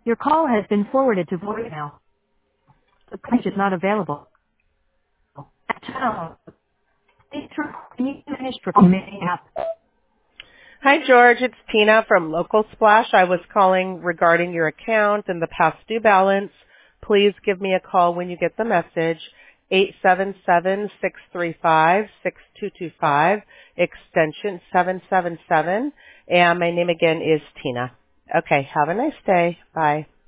Your call has been forwarded to voicemail. The page is not available. At the tone, please record when you finished recording app. Hi, George. It's Tina from Local Splash. I was calling regarding your account and the past due balance. Please give me a call when you get the message. 877-635-6225, extension 777. And my name again is Tina. Okay, have a nice day. Bye.